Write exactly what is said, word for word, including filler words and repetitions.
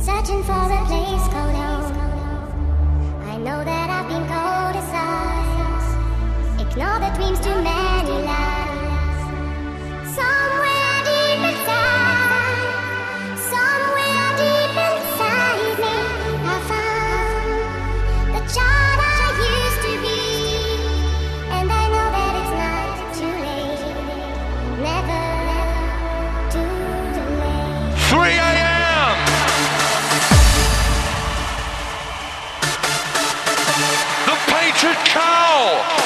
searching for a place called home. I know that I've been cold as ice. Ignore the dreams, too many lies. Somewhere deep inside, somewhere deep inside me, I found the child I used to be. And I know that it's not too late, never too late. three a m The Painted Cow!